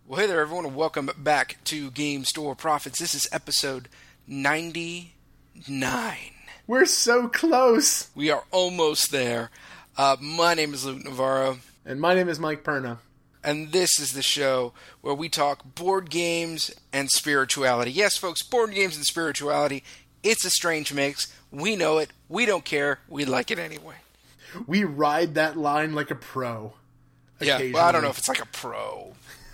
Well, hey there, everyone, and welcome back to Game Store Profits. This is episode 99. We're so close. We are almost there. My name is Luke Navarro. And my name is Mike Perna. And this is the show where we talk board games and spirituality. Yes, folks, board games and spirituality. It's a strange mix. We know it. We don't care. We like it anyway. We ride that line like a pro. Yeah, well, I don't know if it's like a pro.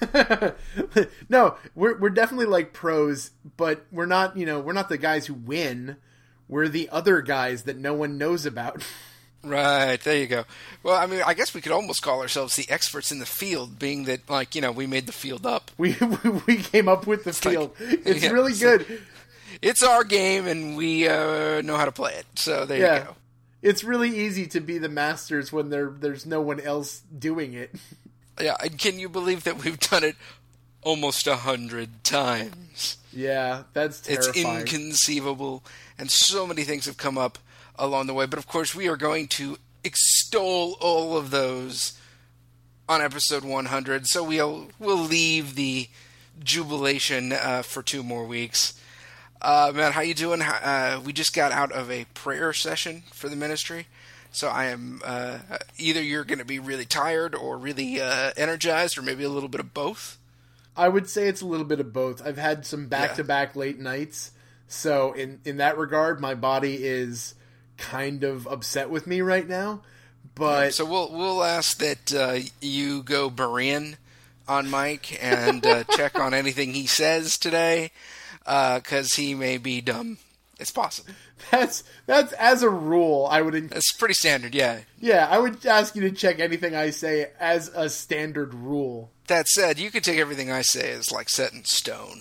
No, we're definitely like pros, but we're not the guys who win. We're the other guys that no one knows about. Right, there you go. Well, I mean, I guess we could almost call ourselves the experts in the field, being that, we made the field up. We came up with the field. It's really good. It's our game, and we know how to play it. So there you go. It's really easy to be the masters when there's no one else doing it. Yeah, and can you believe that we've done it almost 100 times? Yeah, that's terrifying. It's inconceivable, and so many things have come up along the way. But of course, we are going to extol all of those on episode 100. So we'll leave the jubilation for 2 more weeks. Man, how you doing? We just got out of a prayer session for the ministry. So I am, either you're going to be really tired or really energized, or maybe a little bit of both. I would say it's a little bit of both. I've had some back-to-back late nights. So in that regard, my body is kind of upset with me right now. But so we'll ask that you go Berean on Mike and check on anything he says today, because he may be dumb. It's possible. That's as a rule. It's pretty standard, yeah. Yeah, I would ask you to check anything I say as a standard rule. That said, you could take everything I say as like set in stone.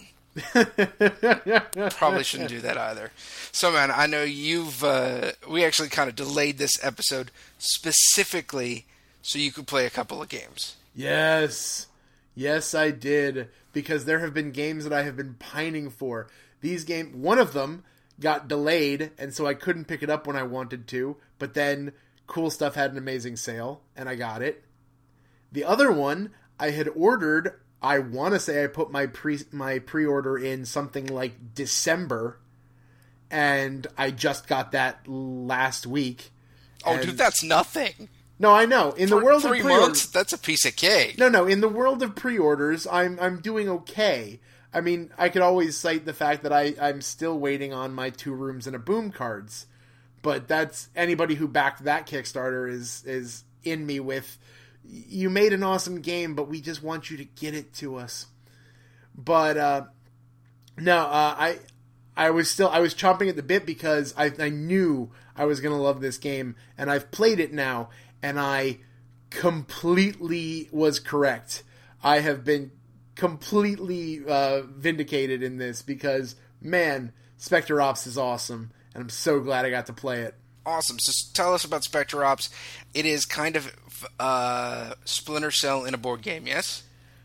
Probably shouldn't do that either. So, man, I know we actually kind of delayed this episode specifically so you could play a couple of games. Yes, I did, because there have been games that I have been pining for. One of them got delayed, and so I couldn't pick it up when I wanted to, but then Cool Stuff had an amazing sale, and I got it. The other one, I had ordered, I want to say I put my pre-order in something like December, and I just got that last week. Oh, dude, that's nothing. No, I know. In the world of 3 months, that's a piece of cake. No. In the world of pre-orders, I'm doing okay. I mean, I could always cite the fact that I'm still waiting on my 2 Rooms and a Boom cards. But that's anybody who backed that Kickstarter is in me with, you made an awesome game, but we just want you to get it to us. But I was chomping at the bit because I knew I was going to love this game, and I've played it now, and I completely was correct. I have been completely vindicated in this because, man, Spectre Ops is awesome, and I'm so glad I got to play it. Awesome. So tell us about Spectre Ops. It is kind of Splinter Cell in a board game, yes?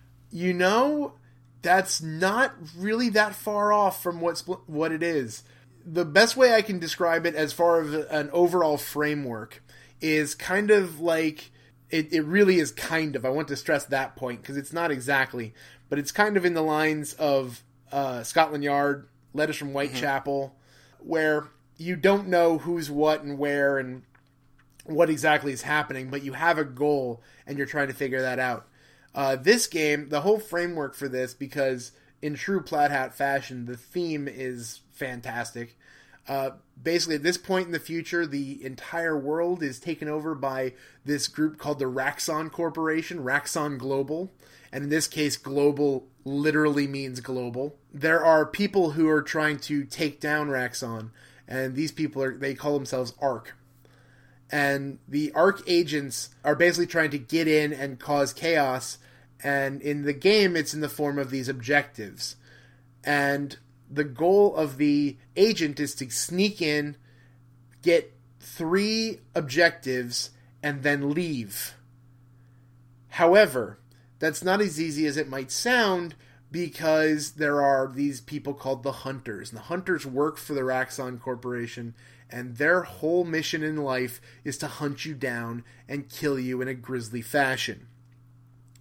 That's not really that far off from what it is. The best way I can describe it as far as an overall framework is kind of like... It really is kind of. I want to stress that point because it's not exactly. But it's kind of in the lines of Scotland Yard, Letters from Whitechapel, where you don't know who's what and where and what exactly is happening, but you have a goal and you're trying to figure that out. This game, the whole framework for this, because in true Plaid Hat fashion, the theme is fantastic. Basically, at this point in the future, the entire world is taken over by this group called the Raxon Corporation, Raxon Global. And in this case, global literally means global. There are people who are trying to take down Raxon, and these people they call themselves ARC. And the ARC agents are basically trying to get in and cause chaos, and in the game, it's in the form of these objectives. And the goal of the agent is to sneak in, get 3 objectives, and then leave. However, that's not as easy as it might sound, because there are these people called the Hunters. And the Hunters work for the Raxon Corporation, and their whole mission in life is to hunt you down and kill you in a grisly fashion.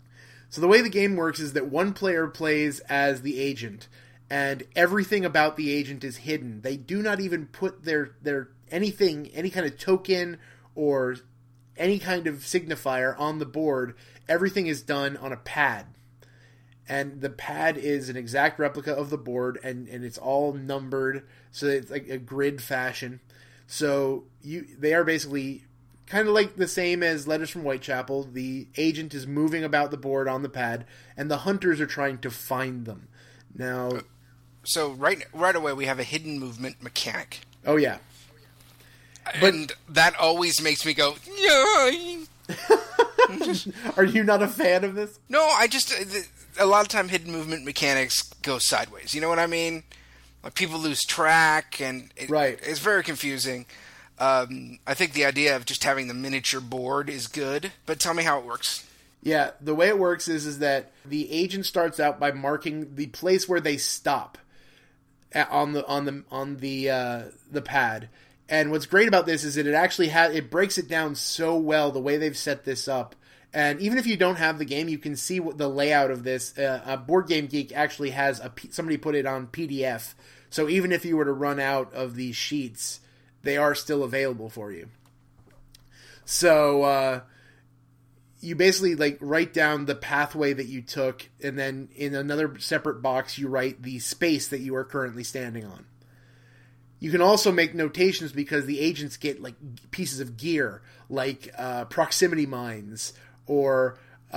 So the way the game works is that one player plays as the agent, and everything about the agent is hidden. They do not even put their anything, any kind of token or any kind of signifier on the board. Everything is done on a pad. And the pad is an exact replica of the board, and it's all numbered, so it's like a grid fashion. So they are basically kind of like the same as Letters from Whitechapel. The agent is moving about the board on the pad, and the hunters are trying to find them. Now, so right away we have a hidden movement mechanic. Oh yeah, and that always makes me go, yay! Are you not a fan of this? No, a lot of time hidden movement mechanics go sideways. You know what I mean? Like people lose track, and it's very confusing. I think the idea of just having the miniature board is good, but tell me how it works. Yeah, the way it works is that the agent starts out by marking the place where they stop on the pad. And what's great about this is that it actually it breaks it down so well the way they've set this up. And even if you don't have the game, you can see what the layout of this. Board Game Geek actually has somebody put it on PDF. So even if you were to run out of these sheets, they are still available for you. So you basically write down the pathway that you took, and then in another separate box you write the space that you are currently standing on. You can also make notations because the agents get pieces of gear, like proximity mines, or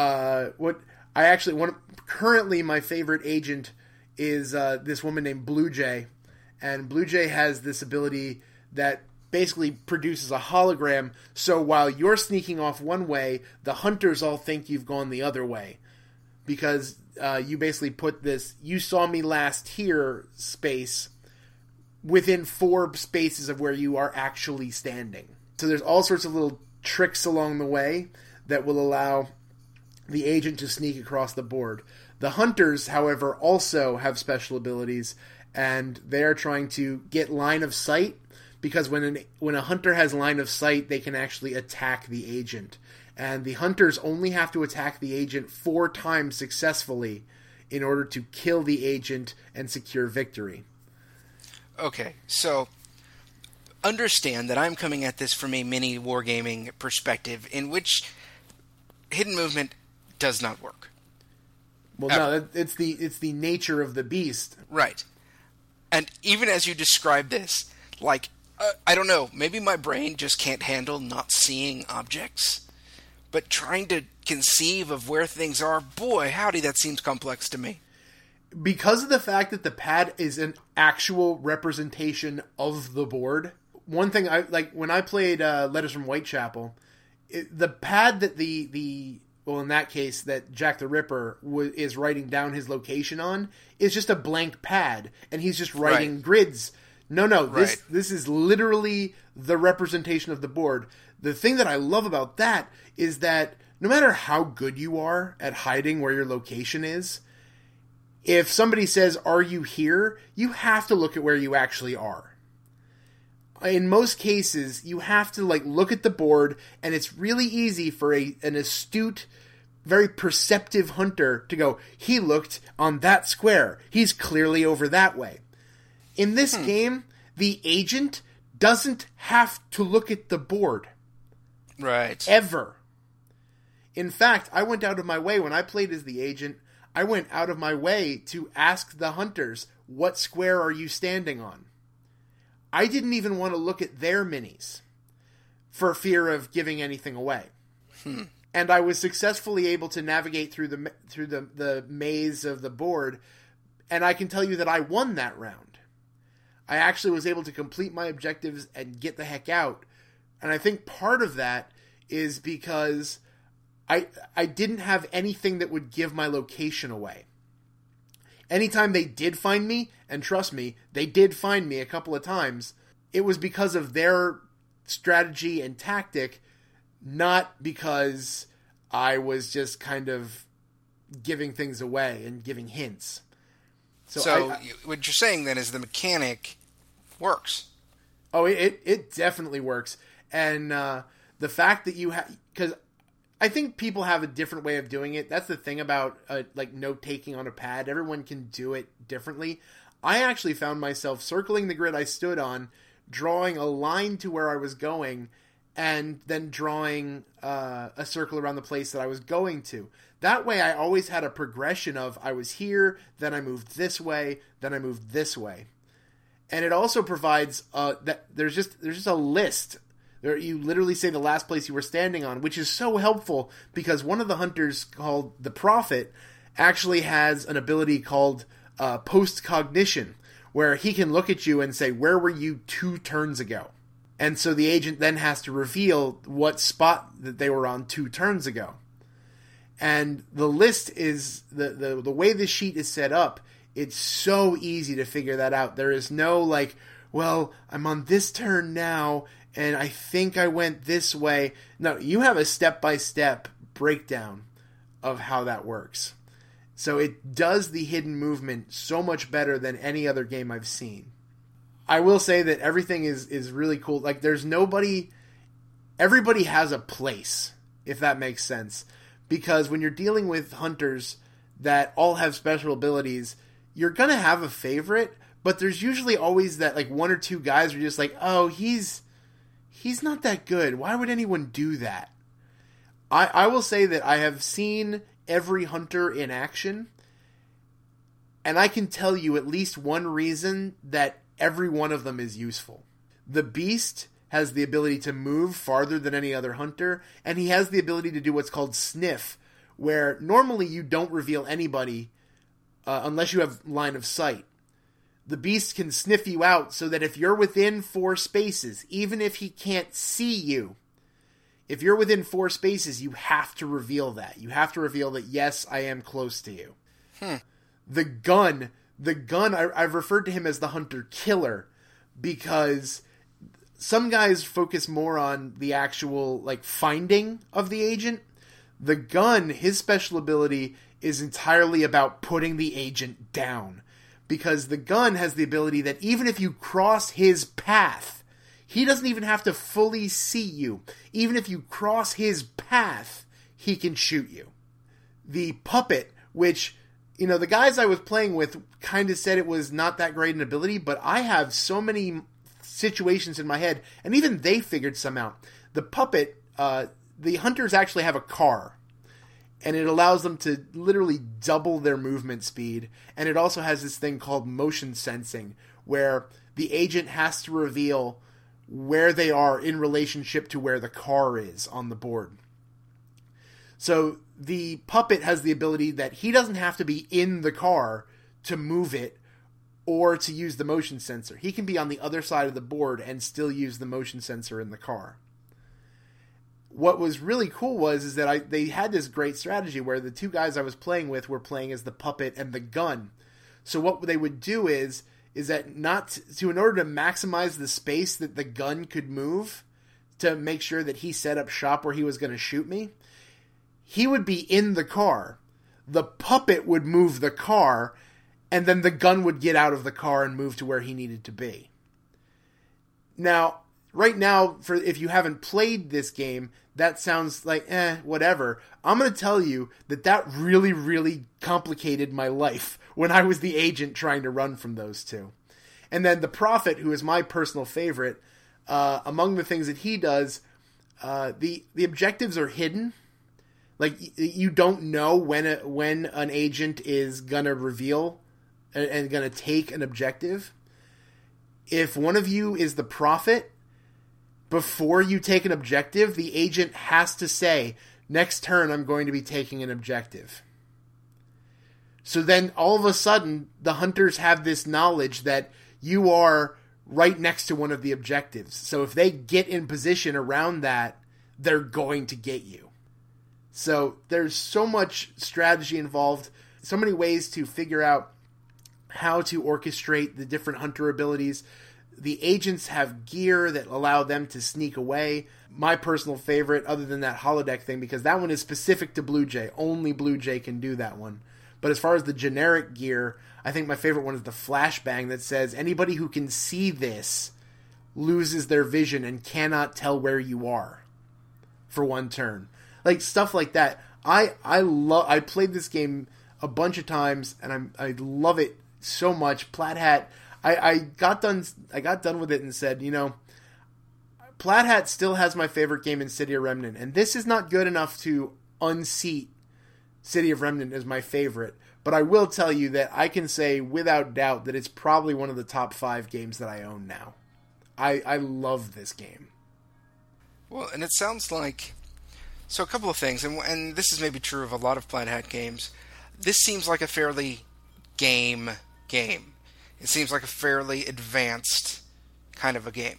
currently my favorite agent is this woman named Blue Jay, and Blue Jay has this ability that basically produces a hologram, so while you're sneaking off one way, the hunters all think you've gone the other way. Because you basically put this "you saw me last here" space within 4 spaces of where you are actually standing. So there's all sorts of little tricks along the way that will allow the agent to sneak across the board. The hunters, however, also have special abilities, and they're trying to get line of sight, because when a hunter has line of sight, they can actually attack the agent. And the hunters only have to attack the agent 4 times successfully in order to kill the agent and secure victory. Okay, so understand that I'm coming at this from a mini wargaming perspective in which hidden movement does not work. Well, no, it's the nature of the beast. Right. And even as you describe this, I don't know, maybe my brain just can't handle not seeing objects, but trying to conceive of where things are, boy, howdy, that seems complex to me. Because of the fact that the pad is an actual representation of the board, one thing when I played Letters from Whitechapel, the pad that in that case, that Jack the Ripper is writing down his location on is just a blank pad, and he's just writing grids. No, this is literally the representation of the board. The thing that I love about that is that no matter how good you are at hiding where your location is, if somebody says, "Are you here?" you have to look at where you actually are. In most cases, you have to look at the board, and it's really easy for an astute, very perceptive hunter to go, "He looked on that square. He's clearly over that way." In this game, the agent doesn't have to look at the board. Right. Ever. In fact, I went out of my way when I played as the agent. I went out of my way to ask the hunters, "What square are you standing on?" I didn't even want to look at their minis for fear of giving anything away. And I was successfully able to navigate through the maze of the board, and I can tell you that I won that round. I actually was able to complete my objectives and get the heck out. And I think part of that is because I didn't have anything that would give my location away. Anytime they did find me, and trust me, they did find me a couple of times, it was because of their strategy and tactic, not because I was just kind of giving things away and giving hints. So what you're saying then is the mechanic works. Oh, it definitely works. And the fact that you have... Because I think people have a different way of doing it. That's the thing about like note taking on a pad. Everyone can do it differently. I actually found myself circling the grid I stood on, drawing a line to where I was going, and then drawing a circle around the place that I was going to. That way I always had a progression of I was here, then I moved this way, then I moved this way. And it also provides that there's just a list. There, you literally say the last place you were standing on, which is so helpful because one of the hunters called the Prophet actually has an ability called post-cognition, where he can look at you and say, where were you 2 turns ago? And so the agent then has to reveal what spot that they were on 2 turns ago. And the list is, the way this sheet is set up, it's so easy to figure that out. There is no like, well, I'm on this turn now, and I think I went this way. No, you have a step-by-step breakdown of how that works. So it does the hidden movement so much better than any other game I've seen. I will say that everything is really cool. Like, there's nobody... Everybody has a place, if that makes sense. Because when you're dealing with hunters that all have special abilities, you're going to have a favorite, but there's usually always that, like, 1 or 2 guys who are just like, oh, he's not that good. Why would anyone do that? I will say that I have seen every hunter in action, and I can tell you at least one reason that every one of them is useful. The Beast has the ability to move farther than any other hunter, and he has the ability to do what's called sniff, where normally you don't reveal anybody unless you have line of sight. The Beast can sniff you out so that if you're within 4 spaces, even if he can't see you, if you're within 4 spaces, you have to reveal that. You have to reveal that, yes, I am close to you. The gun, I've referred to him as the hunter killer because some guys focus more on the actual, like, finding of the agent. The gun, his special ability is entirely about putting the agent down. Because the gun has the ability that even if you cross his path, he doesn't even have to fully see you. Even if you cross his path, he can shoot you. The puppet, which, you know, the guys I was playing with kind of said it was not that great an ability, but I have so many situations in my head, and even they figured some out. The puppet, the hunters actually have a car, and it allows them to literally double their movement speed, and it also has this thing called motion sensing, where the agent has to reveal where they are in relationship to where the car is on the board. So the puppet has the ability that he doesn't have to be in the car to move it or to use the motion sensor. He can be on the other side of the board and still use the motion sensor in the car. What was really cool is that they had this great strategy where the 2 guys I was playing with were playing as the puppet and the gun. So what they would do is that in order to maximize the space that the gun could move to make sure that he set up shop where he was going to shoot me, he would be in the car. The puppet would move the car, and then the gun would get out of the car and move to where he needed to be. Now, right now, if you haven't played this game, that sounds like, whatever. I'm going to tell you that really, really complicated my life when I was the agent trying to run from those 2. And then the Prophet, who is my personal favorite, among the things that he does, the objectives are hidden. Like, you don't know when an agent is going to reveal and going to take an objective. If one of you is the Prophet, before you take an objective, the agent has to say, next turn I'm going to be taking an objective. So then all of a sudden, the hunters have this knowledge that you are right next to one of the objectives. So if they get in position around that, they're going to get you. So there's so much strategy involved, so many ways to figure out how to orchestrate the different hunter abilities. The agents have gear that allow them to sneak away. My personal favorite, other than that holodeck thing, because that one is specific to Blue Jay. Only Blue Jay can do that one. But as far as the generic gear, I think my favorite one is the flashbang that says anybody who can see this loses their vision and cannot tell where you are for 1 turn. like stuff like that. I played this game a bunch of times, and I love it so much. Plaid Hat. I got done with it and said, Plaid Hat still has my favorite game in City of Remnant, and this is not good enough to unseat City of Remnant as my favorite. But I will tell you that I can say without doubt that it's probably one of the top 5 games that I own now. I love this game. Well, and it sounds like... So a couple of things, and this is maybe true of a lot of Plaid Hat games. This seems like a fairly game. It seems like a fairly advanced kind of a game.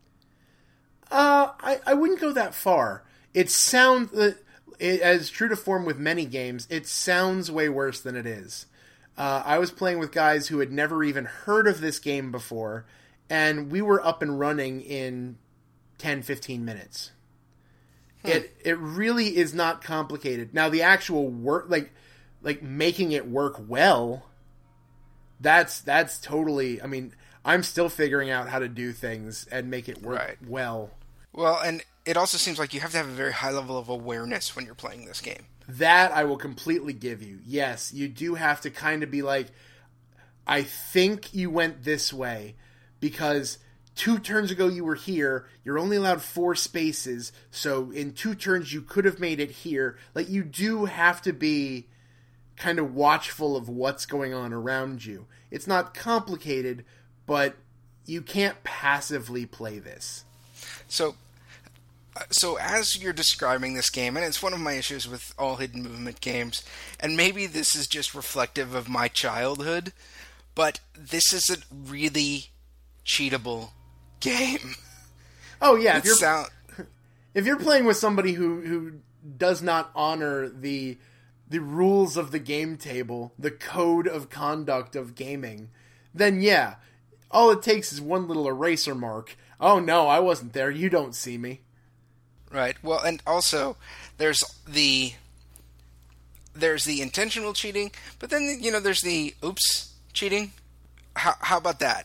I wouldn't go that far. It sounds... as true to form with many games, it sounds way worse than it is. I was playing with guys who had never even heard of this game before, and we were up and running in 10-15 minutes. It really is not complicated. Now, the actual work, like making it work well, that's totally... I mean, I'm still figuring out how to do things and make it work well. Well, and it also seems like you have to have a very high level of awareness when you're playing this game. That I will completely give you. Yes, you do have to kind of be like, I think you went this way because 2 turns ago you were here. You're only allowed 4 spaces, so in 2 turns you could have made it here. Like, you do have to be kind of watchful of what's going on around you. It's not complicated, but you can't passively play this. So as you're describing this game, and it's one of my issues with all hidden movement games, and maybe this is just reflective of my childhood, but this is a really cheatable game. Oh yeah, if you're playing with somebody who does not honor the rules of the game table, the code of conduct of gaming, then yeah, all it takes is one little eraser mark. Oh no, I wasn't there. You don't see me. Right. Well, and also there's the intentional cheating, but then there's the oops cheating. How about that?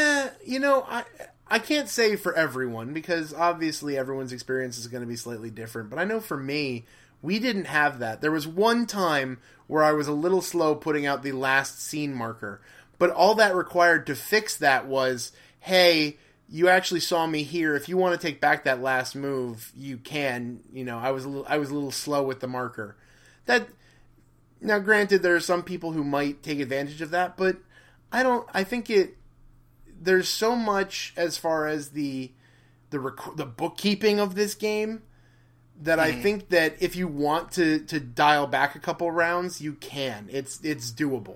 I can't say for everyone because obviously everyone's experience is going to be slightly different, but I know for me, we didn't have that. There was one time where I was a little slow putting out the last scene marker, but all that required to fix that was, hey, you actually saw me here. If you want to take back that last move, you can. I was a little slow with the marker. Now, granted, there are some people who might take advantage of that, but I think there's so much as far as the bookkeeping of this game that I think that if you want to dial back a couple rounds, you can. It's doable.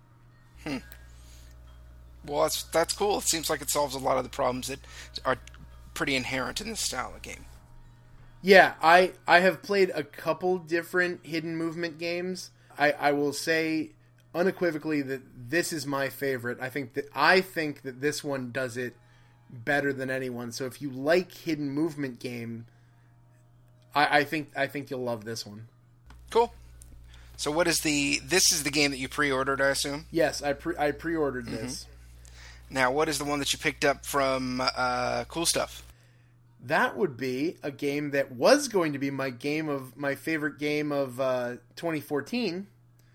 Well, that's cool. It seems like it solves a lot of the problems that are pretty inherent in this style of game. Yeah, I have played a couple different hidden movement games. I will say unequivocally that this is my favorite. I think that this one does it better than anyone. So if you like hidden movement game, I think you'll love this one. Cool. So this is the game that you pre-ordered, I assume? Yes, I pre-ordered this. Now, what is the one that you picked up from Cool Stuff? That would be a game that was going to be my favorite game of 2014.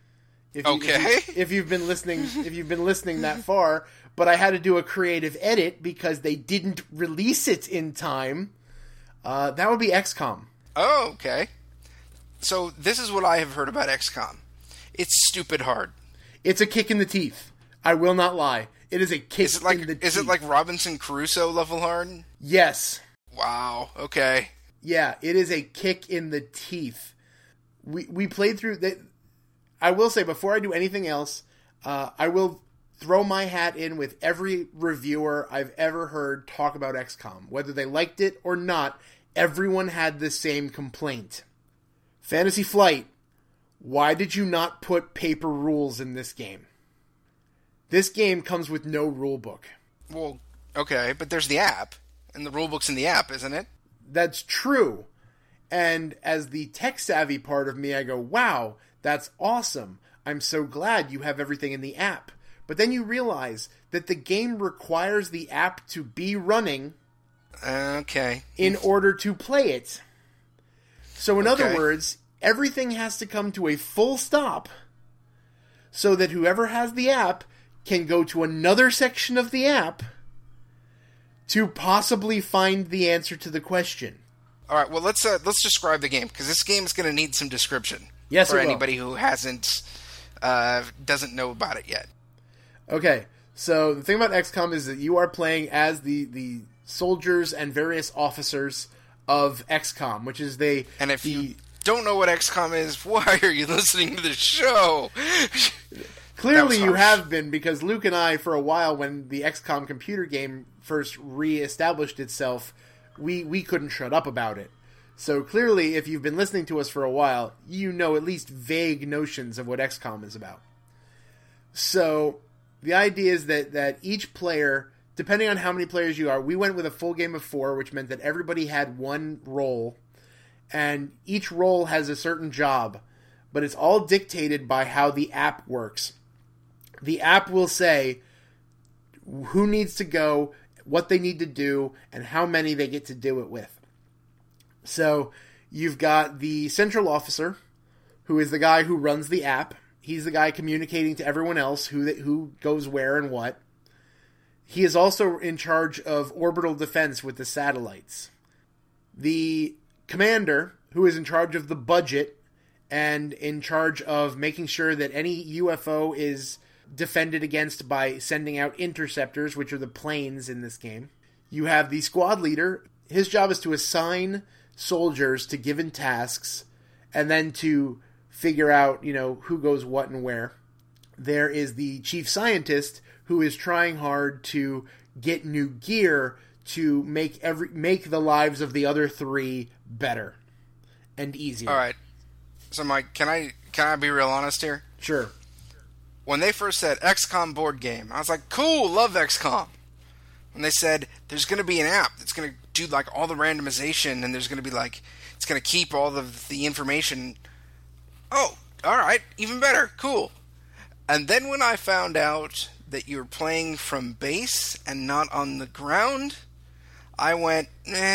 If you've been listening that far, but I had to do a creative edit because they didn't release it in time. That would be XCOM. Oh, okay. So this is what I have heard about XCOM. It's stupid hard. It's a kick in the teeth. I will not lie. It is a kick in the teeth. Is it like Robinson Crusoe level hard? Yes. Wow. Okay. Yeah, it is a kick in the teeth. We played through that. I will say, before I do anything else, I will throw my hat in with every reviewer I've ever heard talk about XCOM. Whether they liked it or not, everyone had the same complaint. Fantasy Flight, why did you not put paper rules in this game? This game comes with no rule book. Well, okay, but there's the app, and the rule book's in the app, isn't it? That's true. And as the tech-savvy part of me, I go, wow, that's awesome. I'm so glad you have everything in the app. But then you realize that the game requires the app to be running in order to play it. So in other words, everything has to come to a full stop so that whoever has the app can go to another section of the app to possibly find the answer to the question. All right, well, let's describe the game, because this game is going to need some description. Yes, for anybody who doesn't know about it yet. Okay, so the thing about XCOM is that you are playing as the soldiers and various officers of XCOM, which is And if you don't know what XCOM is, why are you listening to the show? Clearly you have been, because Luke and I, for a while, when the XCOM computer game first re-established itself, we couldn't shut up about it. So clearly, if you've been listening to us for a while, you know at least vague notions of what XCOM is about. So the idea is that each player, depending on how many players you are, we went with a full game of 4, which meant that everybody had one role, and each role has a certain job, but it's all dictated by how the app works. The app will say who needs to go, what they need to do, and how many they get to do it with. So you've got the central officer, who is the guy who runs the app. He's the guy communicating to everyone else who goes where and what. He is also in charge of orbital defense with the satellites. The commander, who is in charge of the budget and in charge of making sure that any UFO is defended against by sending out interceptors, which are the planes in this game. You have the squad leader. His job is to assign soldiers to given tasks and then to figure out, who goes what and where. There is the chief scientist, who is trying hard to get new gear to make the lives of the other 3 better and easier. All right. So Mike, can I be real honest here? Sure. When they first said XCOM board game, I was like, cool, love XCOM. When they said there's going to be an app that's going to do like all the randomization, and there's going to be like, it's going to keep all of the information. Oh, all right, even better, cool. And then when I found out that you're playing from base and not on the ground, I went,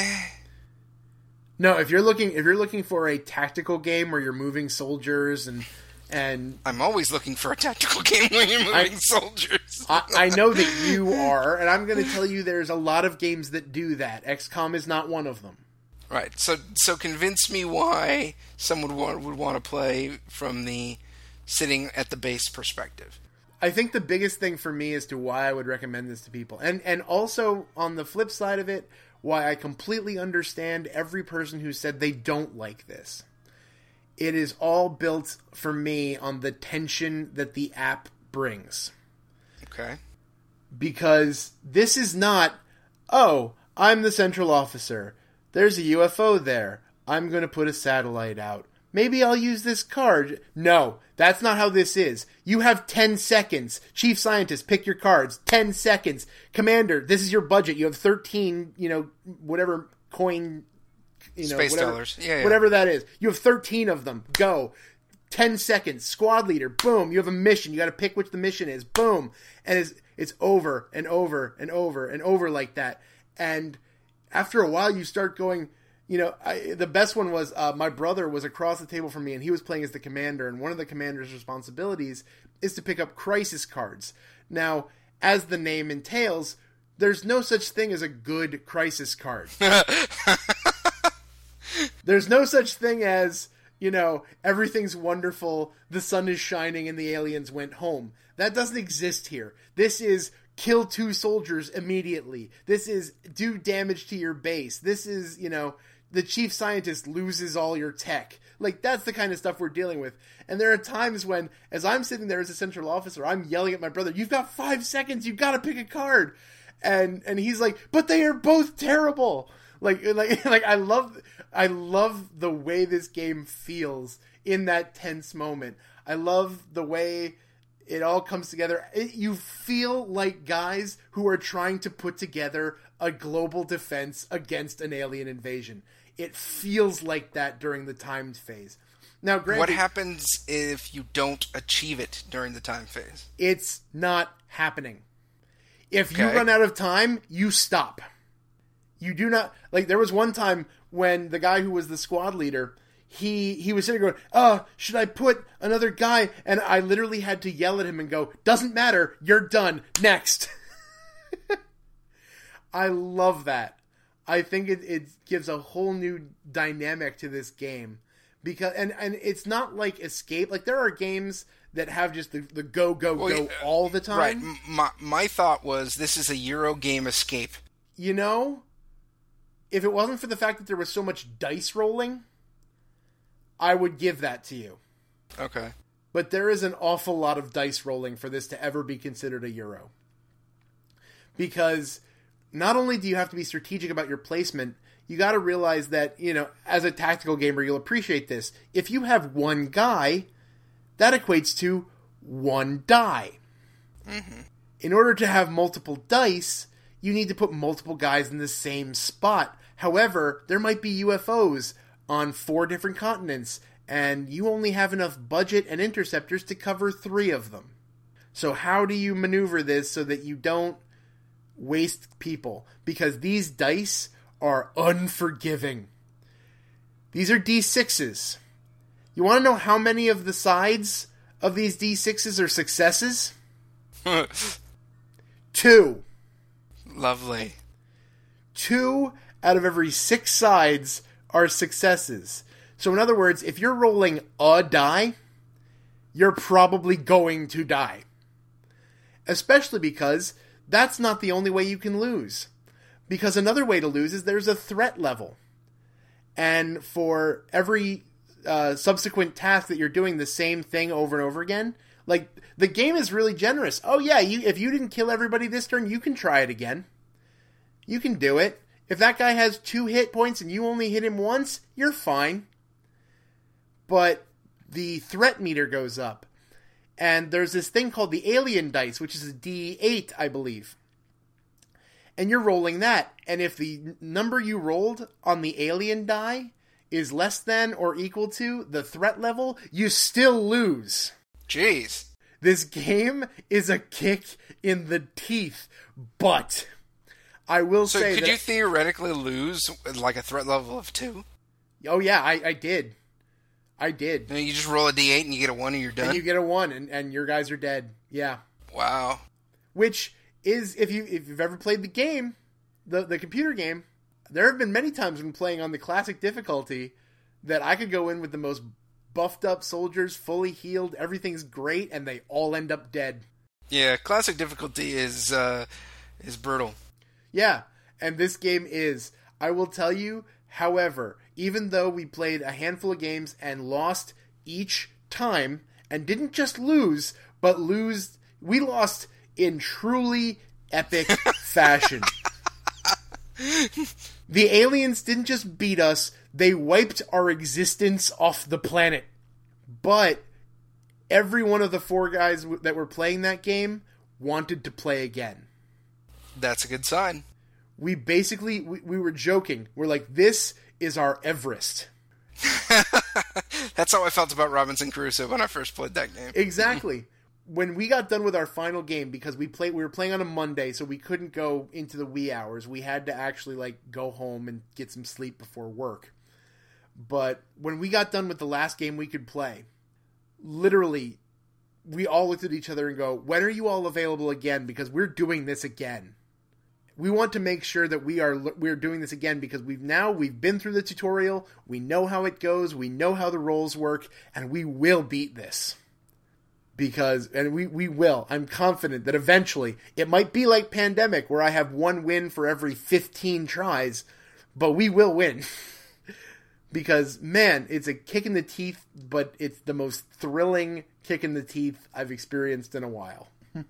No, if you're looking for a tactical game where you're moving soldiers and I'm always looking for a tactical game where you're moving soldiers. I know that you are, and I'm going to tell you there's a lot of games that do that. XCOM is not one of them. Right. So convince me why someone would want to play from the sitting at the base perspective. I think the biggest thing for me as to why I would recommend this to people, and also on the flip side of it, why I completely understand every person who said they don't like this. It is all built, for me, on the tension that the app brings. Okay. Because this is not, oh, I'm the central officer. There's a UFO there. I'm going to put a satellite out. Maybe I'll use this card. No, that's not how this is. You have 10 seconds. Chief Scientist, pick your cards. 10 seconds. Commander, this is your budget. You have 13, whatever coin... Space dollars. Yeah. Whatever that is. You have 13 of them. Go. 10 seconds. Squad leader. Boom. You have a mission. You got to pick which the mission is. Boom. And it's over and over and over and over like that. And after a while, you start going, the best one was my brother was across the table from me, and he was playing as the commander. And one of the commander's responsibilities is to pick up crisis cards. Now, as the name entails, there's no such thing as a good crisis card. There's no such thing as, everything's wonderful, the sun is shining, and the aliens went home. That doesn't exist here. This is kill 2 soldiers immediately. This is do damage to your base. This is, the chief scientist loses all your tech. Like, that's the kind of stuff we're dealing with. And there are times when, as I'm sitting there as a central officer, I'm yelling at my brother, you've got 5 seconds, you've got to pick a card. And he's like, but they are both terrible. Like I love the way this game feels in that tense moment. I love the way it all comes together. You feel like guys who are trying to put together a global defense against an alien invasion. It feels like that during the timed phase. Now, granted, what happens if you don't achieve it during the time phase? It's not happening. If you run out of time, you stop. You do not... Like, there was one time when the guy who was the squad leader, he was sitting there going, should I put another guy? And I literally had to yell at him and go, doesn't matter, you're done, next. I love that. I think it gives a whole new dynamic to this game. Because and it's not like Escape. Like, there are games that have just the go all the time. Right. My thought was, this is a Euro game Escape. You know, if it wasn't for the fact that there was so much dice rolling, I would give that to you. Okay. But there is an awful lot of dice rolling for this to ever be considered a Euro. Because not only do you have to be strategic about your placement, you got to realize that, you know, as a tactical gamer, you'll appreciate this. If you have one guy, that equates to one die. Mm-hmm. In order to have multiple dice, you need to put multiple guys in the same spot. However, there might be UFOs on 4 different continents, and you only have enough budget and interceptors to cover 3 of them. So how do you maneuver this so that you don't waste people? Because these dice are unforgiving. These are D6s. You want to know how many of the sides of these D6s are successes? 2. Lovely. 2 out of every 6 sides are successes. So in other words, if you're rolling a die, you're probably going to die. Especially because that's not the only way you can lose. Because another way to lose is there's a threat level. And for every subsequent task that you're doing the same thing over and over again, like, the game is really generous. Oh yeah, if you didn't kill everybody this turn, you can try it again. You can do it. If that guy has 2 hit points and you only hit him once, you're fine. But the threat meter goes up. And there's this thing called the alien dice, which is a D8, I believe. And you're rolling that. And if the number you rolled on the alien die is less than or equal to the threat level, you still lose. Jeez. This game is a kick in the teeth. But I will say that... So could you theoretically lose like a threat level of 2? Oh yeah, I did. I did. And you just roll a D8 and you get a 1 and you're done? And you get a 1 and your guys are dead. Yeah. Wow. Which is, if you've ever played the game, the computer game, there have been many times when playing on the classic difficulty that I could go in with the most buffed up soldiers, fully healed, everything's great, and they all end up dead. Yeah, classic difficulty is brutal. Yeah, and this game is. I will tell you, however, even though we played a handful of games and lost each time, and didn't just lose, but we lost in truly epic fashion. The aliens didn't just beat us, they wiped our existence off the planet. But every one of the 4 guys that were playing that game wanted to play again. That's a good sign. We basically, we were joking. We're like, this is our Everest. That's how I felt about Robinson Crusoe when I first played that game. Exactly. When we got done with our final game, because we were playing on a Monday, so we couldn't go into the wee hours. We had to actually go home and get some sleep before work. But when we got done with the last game we could play, literally, we all looked at each other and go, when are you all available again? Because we're doing this again. We want to make sure that we're doing this again because we've been through the tutorial, we know how it goes, we know how the roles work, and we will beat this. We will. I'm confident that eventually, it might be like Pandemic, where I have 1 win for every 15 tries, but we will win. Because, man, it's a kick in the teeth, but it's the most thrilling kick in the teeth I've experienced in a while.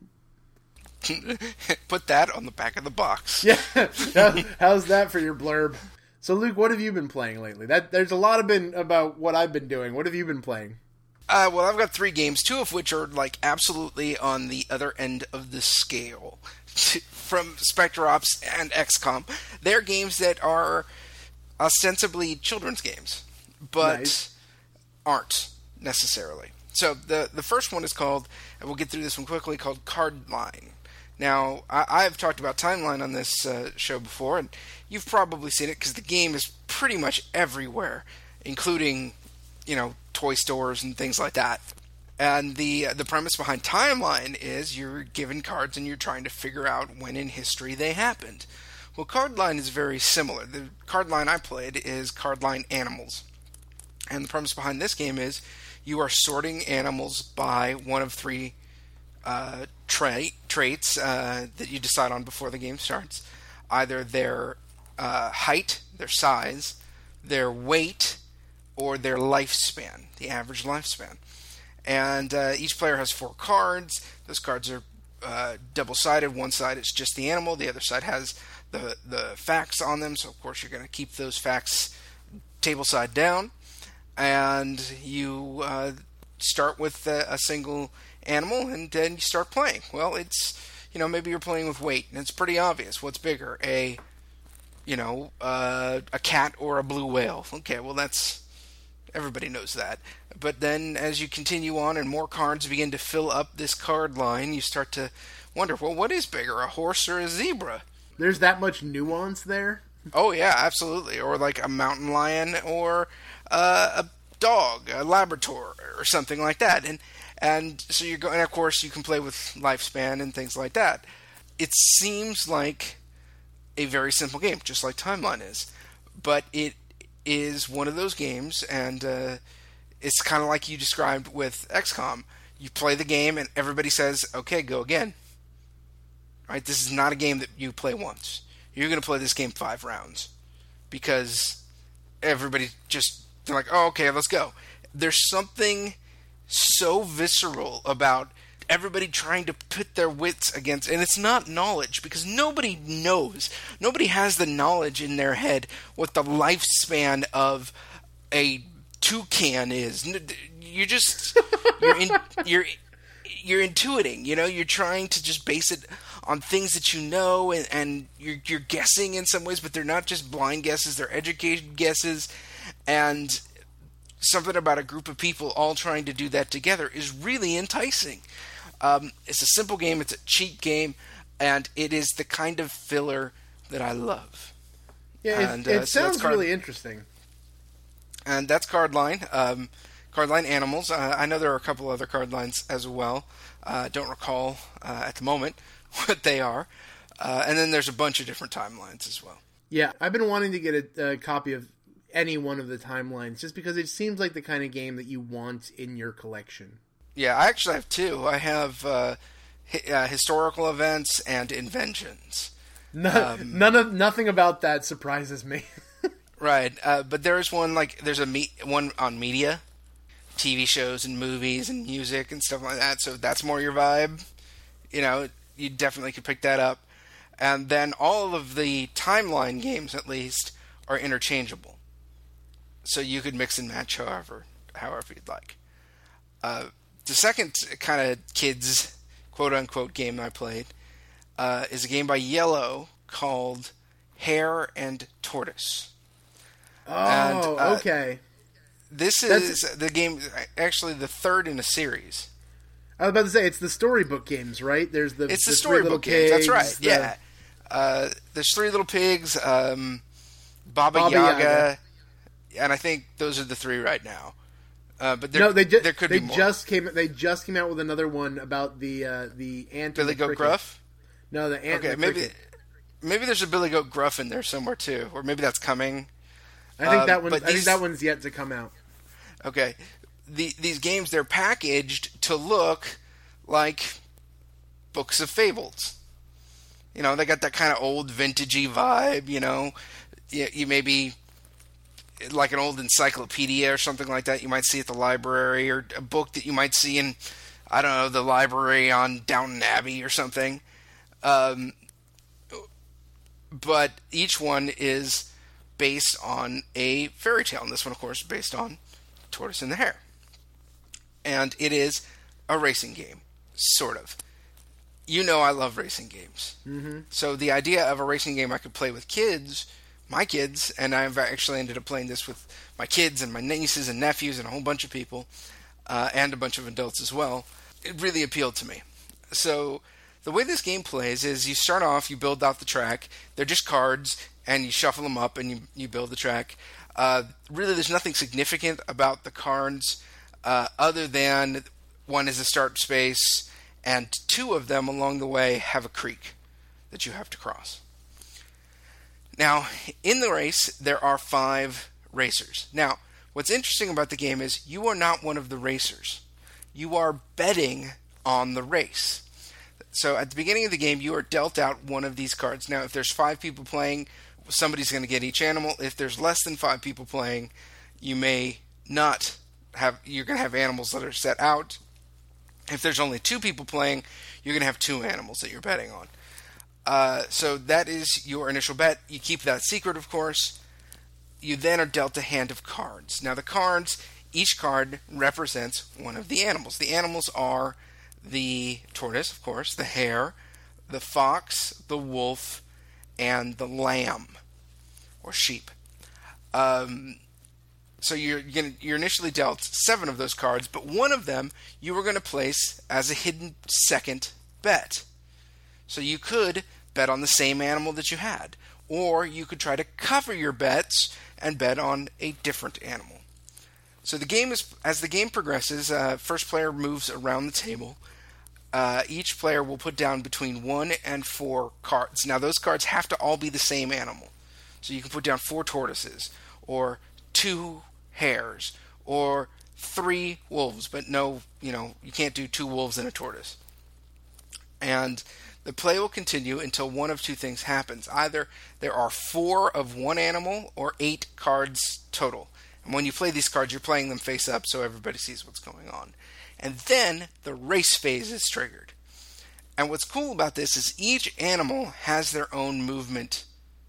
Put that on the back of the box. Yeah, how's that for your blurb? So, Luke, what have you been playing lately? There's a lot about what I've been doing. What have you been playing? Well, I've got 3 games, 2 of which are absolutely on the other end of the scale from Spectre Ops and XCOM. They're games that are ostensibly children's games, but nice. Aren't necessarily. So the first one is called, and we'll get through this one quickly, called Cardline. Now, I've talked about Timeline on this show before, and you've probably seen it because the game is pretty much everywhere, including toy stores and things like that. And the premise behind Timeline is you're given cards and you're trying to figure out when in history they happened. Well, Cardline is very similar. The Cardline I played is Cardline Animals. And the premise behind this game is you are sorting animals by one of three traits that you decide on before the game starts. Either their height, their size, their weight, or their lifespan, the average lifespan. And each player has 4 cards. Those cards are double-sided. One side is just the animal. The other side has the facts on them. So, of course, you're going to keep those facts table-side down. And you start with a single animal, and then you start playing. Well, it's, maybe you're playing with weight, and it's pretty obvious. What's bigger, a cat or a blue whale? Okay, well, everybody knows that. But then as you continue on and more cards begin to fill up this card line, you start to wonder, well, what is bigger, a horse or a zebra? There's that much nuance there? Oh, yeah, absolutely. Or like a mountain lion or a dog, a Labrador or something like that. And so you're going, and of course you can play with lifespan and things like that. It seems like a very simple game, just like Timeline is. But it is one of those games, and it's kind of like you described with XCOM. You play the game, and everybody says, okay, go again. Right? This is not a game that you play once. You're going to play this game 5 rounds. Because everybody they're like, oh, okay, let's go. There's something so visceral about everybody trying to put their wits against, and it's not knowledge, because nobody knows. Nobody has the knowledge in their head what the lifespan of a toucan is. You're intuiting, you're trying to just base it on things that you know, and you're guessing in some ways, but they're not just blind guesses, they're educated guesses, and something about a group of people all trying to do that together is really enticing. It's a simple game, it's a cheap game, and it is the kind of filler that I love. Yeah, it sounds really interesting. And that's Cardline. Cardline Animals. I know there are a couple other card lines as well. Don't recall at the moment what they are. And then there's a bunch of different timelines as well. Yeah, I've been wanting to get a copy of any one of the timelines just because it seems like the kind of game that you want in your collection. Yeah, I actually have 2. I have historical events and inventions. Nothing about that surprises me. Right, but there is one there's one on media, TV shows and movies and music and stuff like that. So that's more your vibe. You definitely could pick that up. And then all of the timeline games, at least, are interchangeable. So you could mix and match however you'd like. The second kind of kids, quote-unquote, game I played is a game by Yellow called Hare and Tortoise. Oh, okay. This is the game, actually the third in a series. I was about to say, it's the storybook games, right? It's the storybook games, that's right, yeah. There's 3 Little Pigs, Baba Yaga, and I think those are the 3 right now. But there could be more. They just came out with another one about the ant. Billy Goat Gruff? No, the ant. Okay, maybe there's a Billy Goat Gruff in there somewhere too, or maybe that's coming. I think that one's yet to come out. Okay, these games, they're packaged to look like books of fables. They got that kind of old vintagey vibe. You maybe like an old encyclopedia or something like that you might see at the library, or a book that you might see in, I don't know, the library on Downton Abbey or something. But each one is based on a fairy tale, and this one, of course, is based on Tortoise and the Hare. And it is a racing game, sort of. I love racing games. Mm-hmm. So the idea of a racing game I could play with my kids, and I've actually ended up playing this with my kids and my nieces and nephews and a whole bunch of people, and a bunch of adults as well, it really appealed to me. So the way this game plays is you start off, you build out the track, they're just cards, and you shuffle them up and you build the track. Really, there's nothing significant about the cards other than one is a start space, and two of them along the way have a creek that you have to cross. Now, in the race, there are 5 racers. Now, what's interesting about the game is you are not one of the racers. You are betting on the race. So at the beginning of the game, you are dealt out one of these cards. Now, if there's 5 people playing, somebody's going to get each animal. If there's less than 5 people playing, you may not have, you're going to have animals that are set out. If there's only 2 people playing, you're going to have 2 animals that you're betting on. So that is your initial bet. You keep that secret, of course. You then are dealt a hand of cards. Now the cards, each card represents one of the animals. The animals are the tortoise, of course, the hare, the fox, the wolf, and the lamb, or sheep. So you're initially dealt 7 of those cards, but one of them you were going to place as a hidden second bet. So you could bet on the same animal that you had, or you could try to cover your bets and bet on a different animal. So the game as the game progresses, first player moves around the table. Each player will put down between 1 and 4 cards. Now those cards have to all be the same animal. So you can put down 4 tortoises, or 2 hares, or 3 wolves, but no, you can't do 2 wolves and a tortoise. And the play will continue until one of 2 things happens. Either there are 4 of one animal or 8 cards total. And when you play these cards, you're playing them face up so everybody sees what's going on. And then the race phase is triggered. And what's cool about this is each animal has their own movement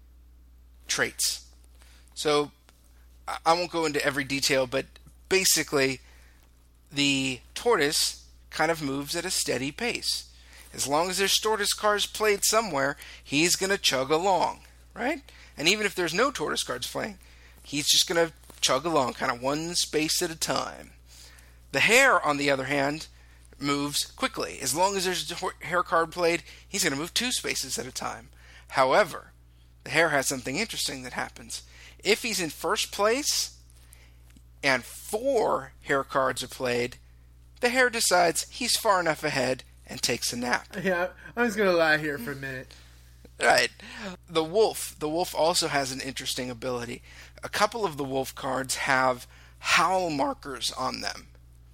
traits. So I won't go into every detail, but basically the tortoise kind of moves at a steady pace. As long as there's tortoise cards played somewhere, he's going to chug along, right? And even if there's no tortoise cards playing, he's just going to chug along, kind of one space at a time. The hare, on the other hand, moves quickly. As long as there's a hare card played, he's going to move 2 spaces at a time. However, the hare has something interesting that happens. If he's in first place and 4 hare cards are played, the hare decides he's far enough ahead and takes a nap. Yeah, I'm just going to lie here for a minute. Right. The wolf also has an interesting ability. A couple of the wolf cards have howl markers on them.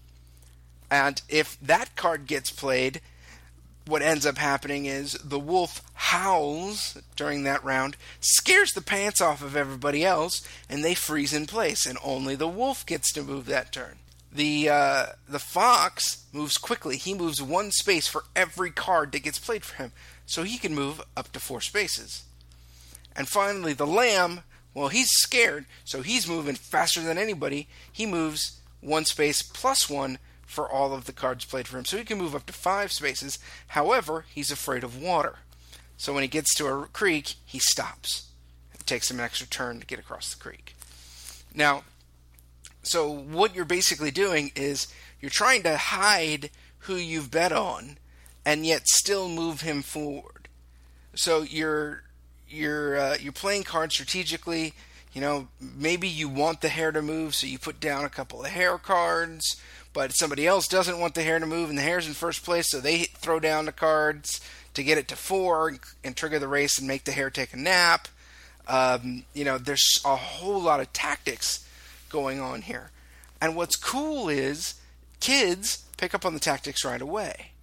And if that card gets played, what ends up happening is the wolf howls during that round, scares the pants off of everybody else, and they freeze in place, and only the wolf gets to move that turn. The fox moves quickly. He moves 1 space for every card that gets played for him, so he can move up to 4 spaces. And finally, the lamb, well, he's scared, so he's moving faster than anybody. He moves 1 space plus 1 for all of the cards played for him, so he can move up to 5 spaces. However, he's afraid of water. So when he gets to a creek, he stops. It takes him an extra turn to get across the creek. Now, so what you're basically doing is you're trying to hide who you've bet on and yet still move him forward. So you're playing cards strategically. Maybe you want the hare to move, so you put down a couple of hare cards, but somebody else doesn't want the hare to move, and the hare's in first place, so they throw down the cards to get it to 4 and trigger the race and make the hare take a nap. There's a whole lot of tactics going on here. And what's cool is kids pick up on the tactics right away.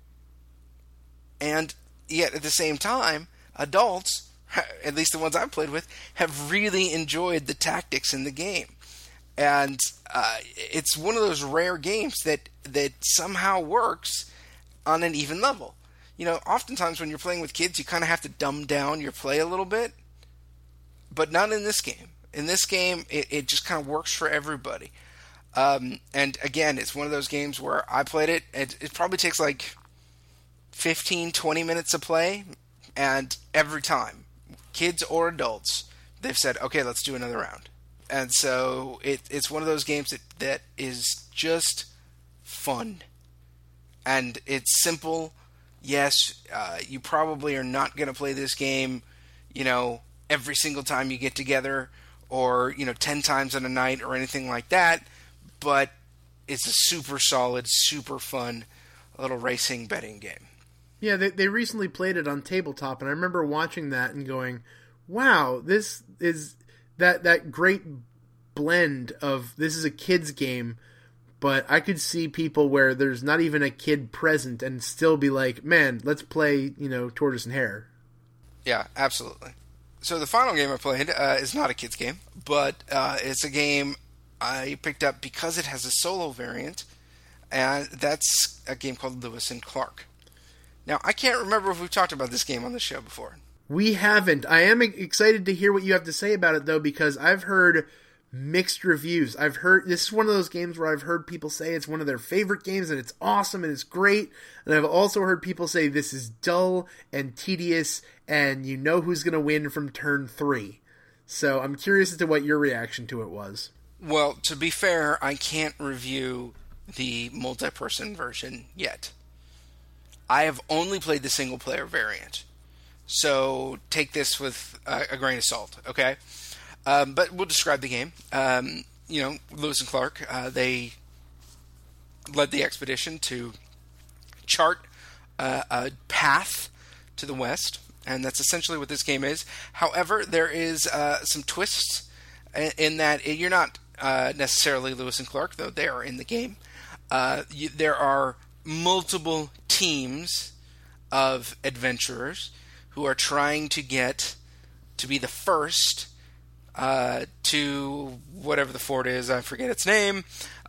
And yet at the same time, adults, at least the ones I've played with, have really enjoyed the tactics in the game. And it's one of those rare games that somehow works on an even level. Oftentimes when you're playing with kids, you kind of have to dumb down your play a little bit. But not in this game. In this game, it just kind of works for everybody. And again, it's one of those games where I played it. It probably takes like 15, 20 minutes of play. And every time, kids or adults, they've said, okay, let's do another round. And so it's one of those games that is just fun. And it's simple. Yes, you probably are not going to play this game, every single time you get together, or 10 times in a night or anything like that, but it's a super solid, super fun little racing betting game. Yeah, they recently played it on tabletop, and I remember watching that and going, wow, this is that great blend of, this is a kid's game, but I could see people where there's not even a kid present and still be like, man, let's play, Tortoise and Hare. Yeah, absolutely. So the final game I played is not a kid's game, but it's a game I picked up because it has a solo variant, and that's a game called Lewis and Clark. Now, I can't remember if we've talked about this game on the show before. We haven't. I am excited to hear what you have to say about it, though, because I've heard mixed reviews. This is one of those games where I've heard people say it's one of their favorite games and it's awesome and it's great. And I've also heard people say this is dull and tedious and you know who's going to win from turn 3. So I'm curious as to what your reaction to it was. Well, to be fair, I can't review the multi-person version yet. I have only played the single-player variant. So take this with a grain of salt, okay? But we'll describe the game. Lewis and Clark, they led the expedition to chart a path to the west, and that's essentially what this game is. However, there is some twists in that you're not necessarily Lewis and Clark, though they are in the game. There are multiple teams of adventurers who are trying to get to be the first to whatever the fort is, I forget its name,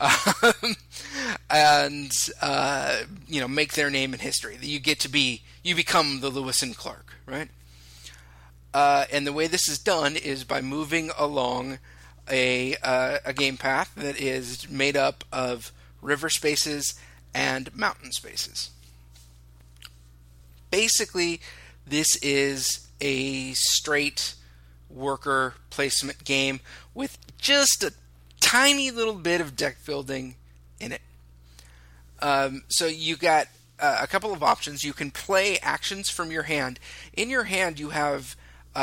and make their name in history. You become the Lewis and Clark, right? And the way this is done is by moving along a game path that is made up of river spaces and mountain spaces. Basically, this is a straight worker placement game with just a tiny little bit of deck building in it. So you got a couple of options. You can play actions from your hand. In your hand, you have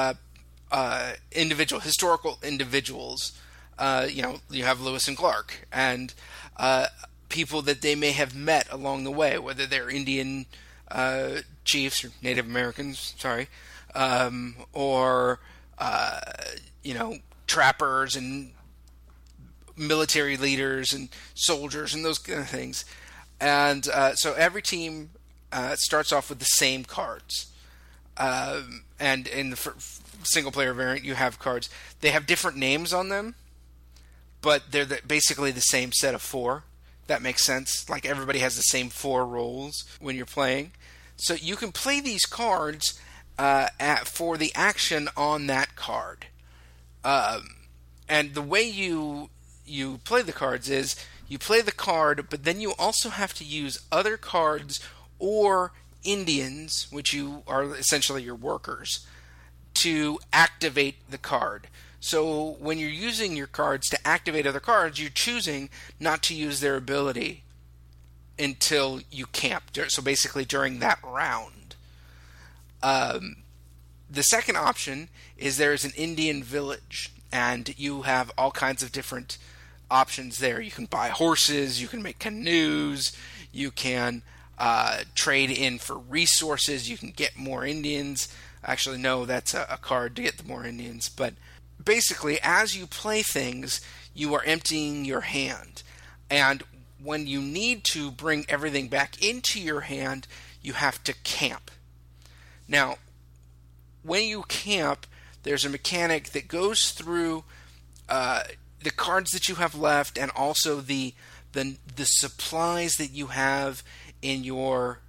historical individuals. You have Lewis and Clark and people that they may have met along the way, whether they're Indian chiefs or Native Americans, or trappers and military leaders and soldiers and those kind of things. And so every team starts off with the same cards. And in the single-player variant, you have cards. They have different names on them, but they're basically the same set of 4. That makes sense. Like, everybody has the same 4 roles when you're playing. So you can play these cards for the action on that card. And the way you play the cards is you play the card, but then you also have to use other cards or Indians, which you are essentially your workers, to activate the card. So when you're using your cards to activate other cards, you're choosing not to use their ability until you camp. So basically during that round. The second option is there is an Indian village, and you have all kinds of different options there. You can buy horses, you can make canoes, you can trade in for resources, you can get more Indians. Actually, no, that's a card to get the more Indians. But basically, as you play things, you are emptying your hand. And when you need to bring everything back into your hand, you have to camp. Now, when you camp, there's a mechanic that goes through the cards that you have left and also the supplies that you have in your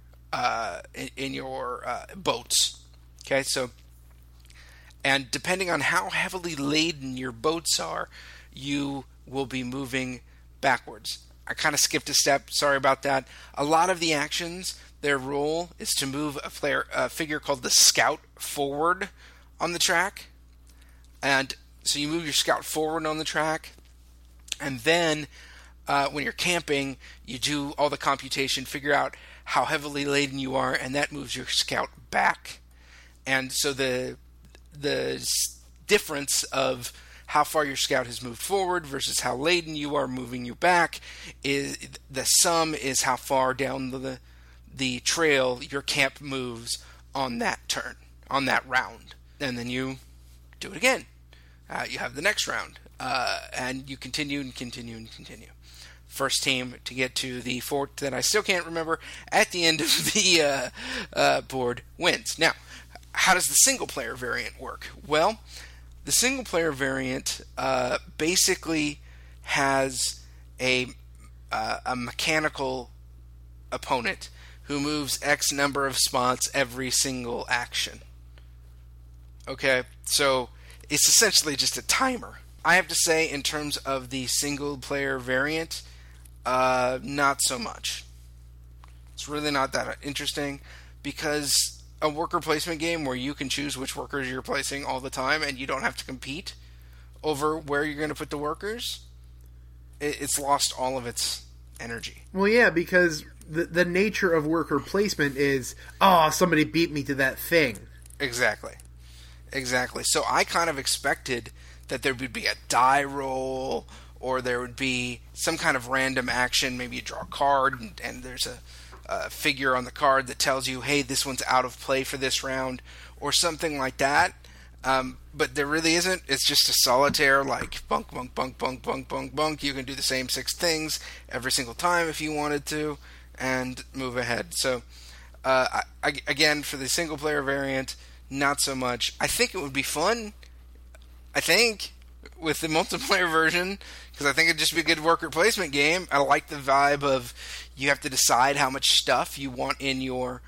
boats. Okay, so, and depending on how heavily laden your boats are, you will be moving backwards. I kind of skipped a step. Sorry about that. A lot of the actions, their role is to move a figure called the Scout forward on the track. And so you move your Scout forward on the track. And then when you're camping, you do all the computation, figure out how heavily laden you are, and that moves your Scout back. And so the difference of how far your scout has moved forward versus how laden you are moving you back. The sum is how far down the trail your camp moves on that turn, on that round. And then you do it again. You have the next round. And you continue and continue and continue. First team to get to the fort that I still can't remember at the end of the board wins. Now, how does the single-player variant work? Well, the single-player variant basically has a mechanical opponent who moves X number of spots every single action. Okay, so it's essentially just a timer. I have to say, in terms of the single-player variant, not so much. It's really not that interesting, because a worker placement game where you can choose which workers you're placing all the time and you don't have to compete over where you're going to put the workers, it's lost all of its energy. Well, yeah, because the nature of worker placement is, somebody beat me to that thing. Exactly. So I kind of expected that there would be a die roll, or there would be some kind of random action. Maybe you draw a card, and there's a figure on the card that tells you, hey, this one's out of play for this round, or something like that. But there really isn't. It's just a solitaire, like, bunk, bunk, bunk, bunk, bunk, bunk, bunk. You can do the same 6 things every single time if you wanted to, and move ahead. So, again, for the single-player variant, not so much. I think it would be fun, with the multiplayer version, because I think it'd just be a good worker placement game. I like the vibe of you have to decide how much stuff you want in your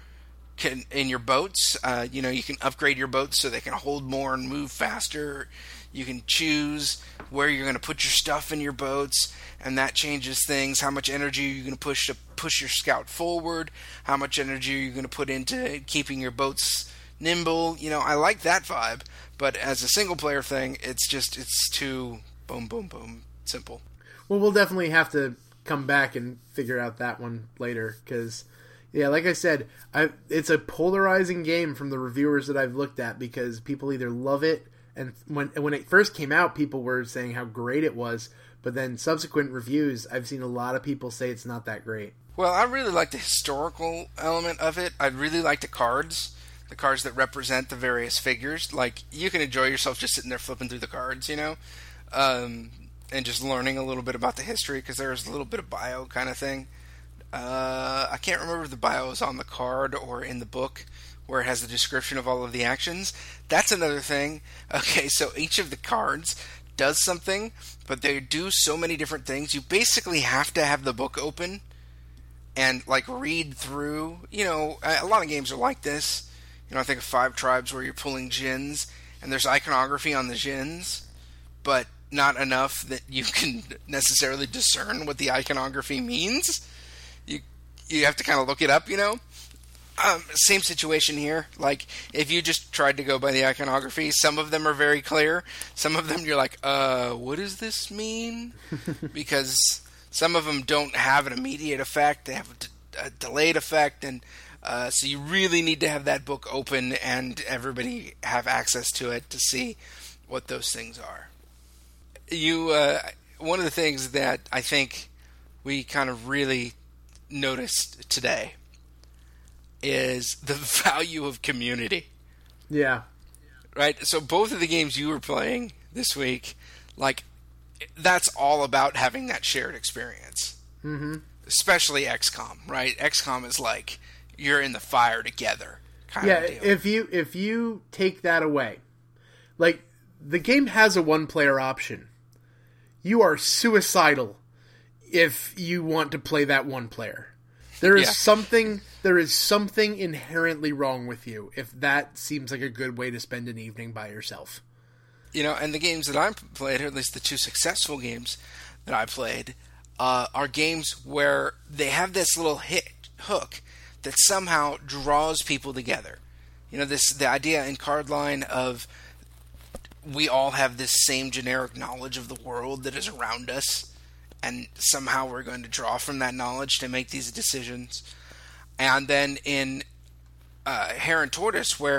boats. You can upgrade your boats so they can hold more and move faster. You can choose where you're going to put your stuff in your boats, and that changes things. How much energy are you going to push your scout forward? How much energy are you going to put into keeping your boats nimble? I like that vibe, but as a single player thing, it's too boom, boom, boom, simple. Well, we'll definitely have to come back and figure out that one later, because, yeah, like I said, it's a polarizing game from the reviewers that I've looked at, because people either love it, and when it first came out, people were saying how great it was, but then subsequent reviews, I've seen a lot of people say it's not that great. Well, I really like the historical element of it. I really like the cards that represent the various figures. Like, you can enjoy yourself just sitting there flipping through the cards, and just learning a little bit about the history, because there's a little bit of bio kind of thing. I can't remember if the bio is on the card or in the book, where it has a description of all of the actions. That's another thing. Okay, so each of the cards does something, but they do so many different things. You basically have to have the book open and, read through. A lot of games are like this. I think of 5 Tribes, where you're pulling djinns, and there's iconography on the djinns, but not enough that you can necessarily discern what the iconography means. You have to kind of look it up, Same situation here. Like, if you just tried to go by the iconography, some of them are very clear. Some of them you're like, what does this mean? Because some of them don't have an immediate effect. They have a delayed effect, and so you really need to have that book open and everybody have access to it to see what those things are. One of the things that I think we kind of really noticed today is the value of community. Yeah. Right? So both of the games you were playing this week, that's all about having that shared experience. Mm-hmm. Especially XCOM, right? XCOM is like, you're in the fire together kind of deal. If you take that away, the game has a 1-player option. You are suicidal if you want to play that 1 player. There is something inherently wrong with you if that seems like a good way to spend an evening by yourself. And the games that I played, or at least the 2 successful games that I played, are games where they have this little hook that somehow draws people together. The idea in Cardline of we all have this same generic knowledge of the world that is around us, and somehow we're going to draw from that knowledge to make these decisions. And then in Hare and Tortoise, where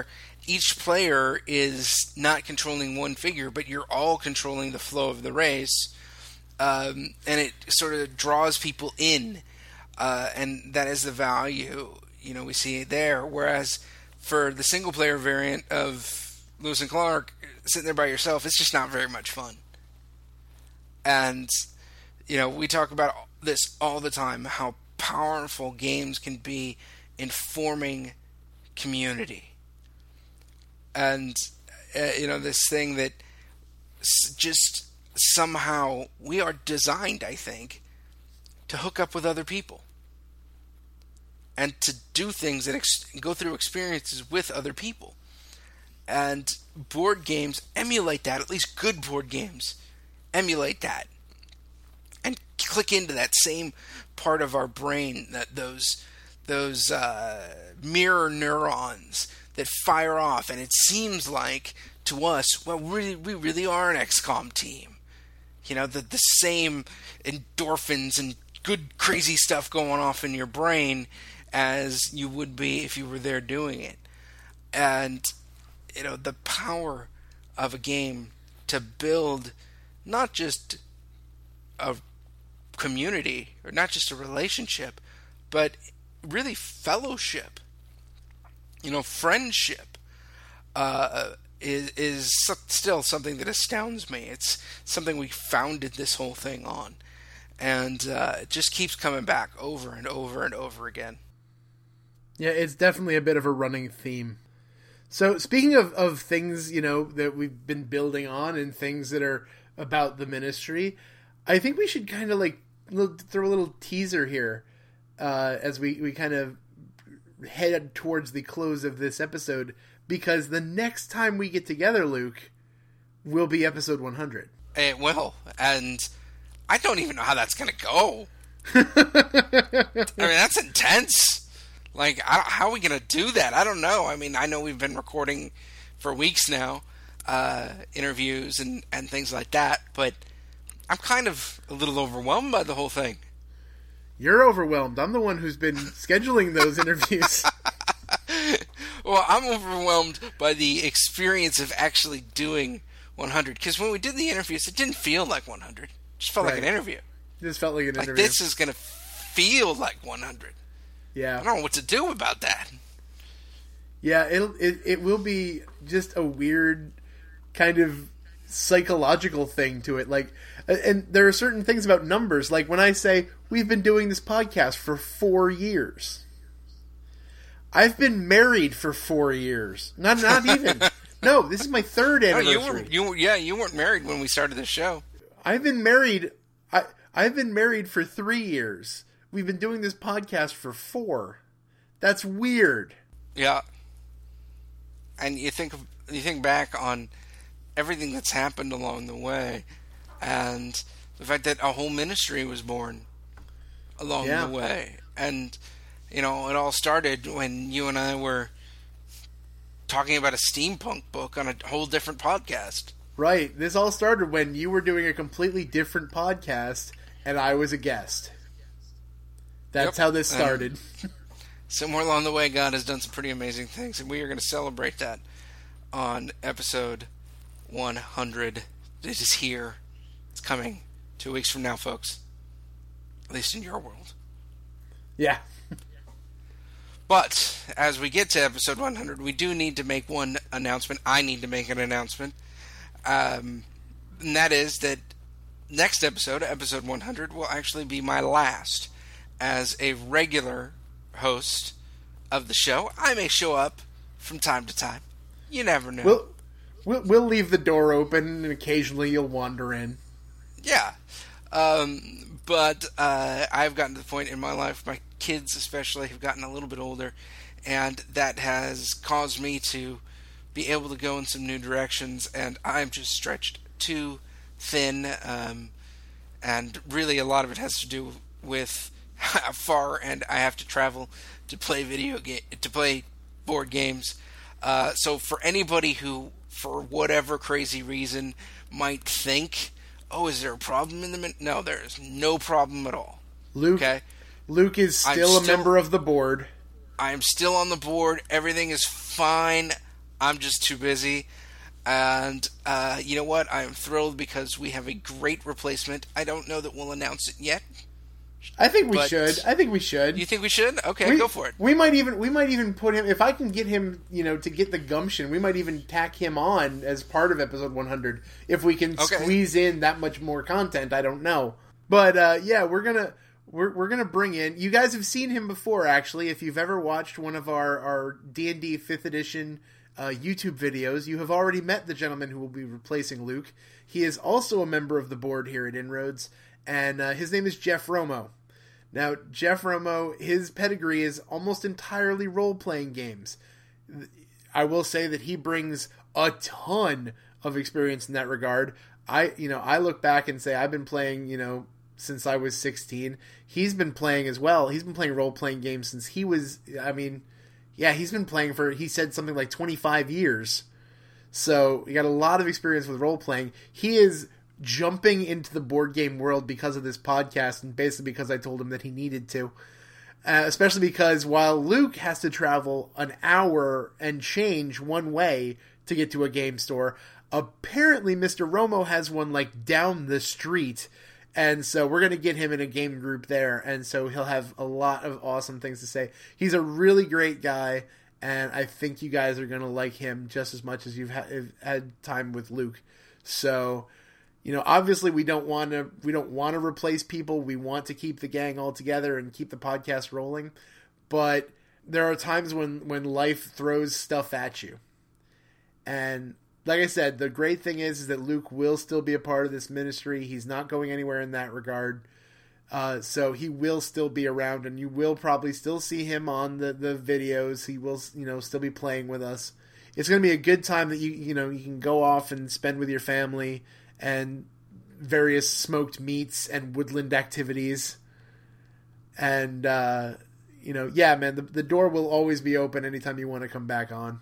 each player is not controlling one figure, but you're all controlling the flow of the race, and it sort of draws people in, and that is the value we see there. Whereas for the single player variant of Lewis and Clark, sitting there by yourself, it's just not very much fun. And we talk about this all the time, how powerful games can be in forming community. And, this thing that just somehow we are designed, I think, to hook up with other people. And to do things that go through experiences with other people. And board games emulate that, at least good board games emulate that. And click into that same part of our brain, that those mirror neurons that fire off, and it seems like to us, well, we really are an XCOM team. The same endorphins and good crazy stuff going off in your brain as you would be if you were there doing it. And the power of a game to build not just a community or not just a relationship, but really fellowship. Friendship is still something that astounds me. It's something we founded this whole thing on. And it just keeps coming back over and over and over again. Yeah, it's definitely a bit of a running theme. So speaking of things, that we've been building on and things that are about the ministry, I think we should kind of throw a little teaser here as we kind of head towards the close of this episode, because the next time we get together, Luke, will be episode 100. It will, and I don't even know how that's going to go. I mean, that's intense. How are we going to do that? I don't know. I mean, I know we've been recording for weeks now, interviews and things like that, but I'm kind of a little overwhelmed by the whole thing. You're overwhelmed. I'm the one who's been scheduling those interviews. Well, I'm overwhelmed by the experience of actually doing 100. Because when we did the interviews, it didn't feel like 100. It just felt like an interview. It just felt like an interview. This is going to feel like 100. Yeah. I don't know what to do about that. Yeah, it will be just a weird kind of psychological thing to it. And there are certain things about numbers. Like when I say, we've been doing this podcast for 4 years. I've been married for 4 years. Not even. No, this is my third anniversary. You weren't married when we started the show. I've been married. I've been married for 3 years. We've been doing this podcast for 4. That's weird. Yeah. And you think back on everything that's happened along the way, and the fact that a whole ministry was born along the way. And, it all started when you and I were talking about a steampunk book on a whole different podcast. Right. This all started when you were doing a completely different podcast, and I was a guest. That's how this started. Somewhere along the way, God has done some pretty amazing things, and we are going to celebrate that on episode 100. It is here. It's coming 2 weeks from now, folks. At least in your world. Yeah. But as we get to episode 100, we do need to make one announcement. I need to make an announcement. And that is that next episode, episode 100, will actually be my last as a regular host of the show. I may show up from time to time. You never know. We'll leave the door open, and occasionally you'll wander in. Yeah. But I've gotten to the point in my life, my kids especially have gotten a little bit older, and that has caused me to be able to go in some new directions, and I'm just stretched too thin, and really a lot of it has to do with how far and I have to travel to play to play board games. So for anybody who, for whatever crazy reason, might think, oh, is there a problem in the No, there is no problem at all. Luke is still a member of the board. I am still on the board. Everything is fine. I'm just too busy. And you know what? I'm thrilled because we have a great replacement. I don't know that we'll announce it yet. I think we should. You think we should? Okay, go for it. We might even put him, if I can get him, to get the gumption, we might even tack him on as part of episode 100 if we can squeeze in that much more content. I don't know. But yeah, we're going to bring in, you guys have seen him before actually. If you've ever watched one of our D&D 5th edition YouTube videos, you have already met the gentleman who will be replacing Luke. He is also a member of the board here at Inroads, and his name is Jeff Romo. Now, Jeff Romo, his pedigree is almost entirely role-playing games. I will say that he brings a ton of experience in that regard. I look back and say I've been playing, since I was 16. He's been playing as well. He's been playing role-playing games since he was, he's been playing for, he said something like 25 years. So, he got a lot of experience with role-playing. He is jumping into the board game world because of this podcast, and basically because I told him that he needed to. Especially because while Luke has to travel an hour and change one way to get to a game store, apparently Mr. Romo has one like down the street. And so we're going to get him in a game group there, and so he'll have a lot of awesome things to say. He's a really great guy, and I think you guys are going to like him just as much as you've had time with Luke. So, obviously we don't want to replace people. We want to keep the gang all together and keep the podcast rolling. But there are times when life throws stuff at you. And like I said, the great thing is that Luke will still be a part of this ministry. He's not going anywhere in that regard. So he will still be around, and you will probably still see him on the videos. He will, still be playing with us. It's going to be a good time that you can go off and spend with your family and various smoked meats and woodland activities. And, yeah, man, the door will always be open anytime you want to come back on.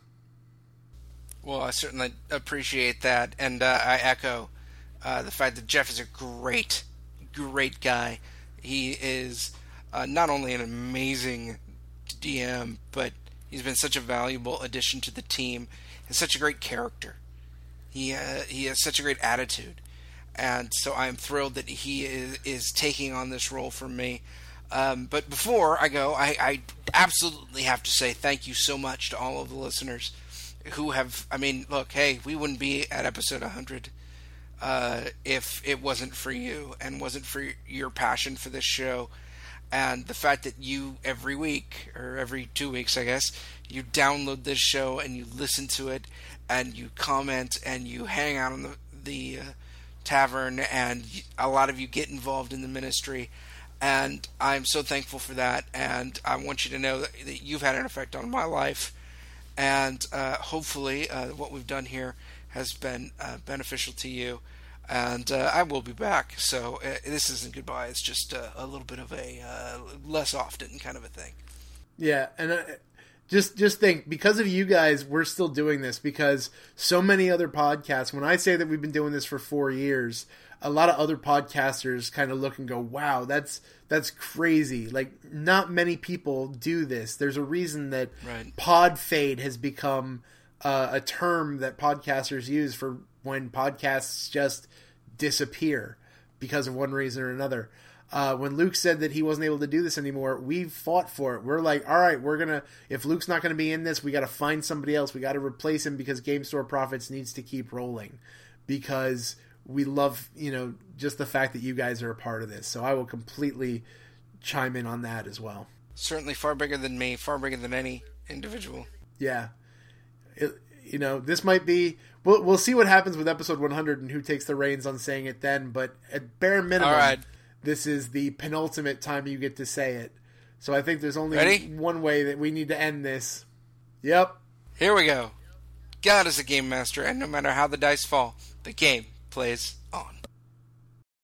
Well, I certainly appreciate that, and I echo the fact that Jeff is a great, great guy. He is not only an amazing DM, but he's been such a valuable addition to the team, and such a great character. He has such a great attitude, and so I'm thrilled that he is taking on this role for me. But before I go, I absolutely have to say thank you so much to all of the listeners who have, look, hey, we wouldn't be at episode 100 if it wasn't for you and wasn't for your passion for this show. And the fact that you every week, or every 2 weeks, I guess, you download this show and you listen to it and you comment and you hang out in the tavern, and a lot of you get involved in the ministry. And I'm so thankful for that. And I want you to know that you've had an effect on my life. And hopefully what we've done here has been beneficial to you. And I will be back. So this isn't goodbye. It's just a little bit of a less often kind of a thing. Yeah, and just think, because of you guys, we're still doing this, because so many other podcasts, when I say that we've been doing this for 4 years, a lot of other podcasters kind of look and go, wow, that's crazy. Like, not many people do this. There's a reason that pod fade has become a term that podcasters use for when podcasts just disappear because of one reason or another. When Luke said that he wasn't able to do this anymore, we fought for it. We're like, all right, if Luke's not going to be in this, we got to find somebody else. We got to replace him, because Game Store Profits needs to keep rolling, because we love, just the fact that you guys are a part of this. So I will completely chime in on that as well. Certainly far bigger than me, far bigger than any individual. Yeah. This might be, we'll see what happens with episode 100 and who takes the reins on saying it then, but at bare minimum, all right, this is the penultimate time you get to say it. So I think there's only one way that we need to end this. Yep. Here we go. God is a game master, and no matter how the dice fall, the game plays on.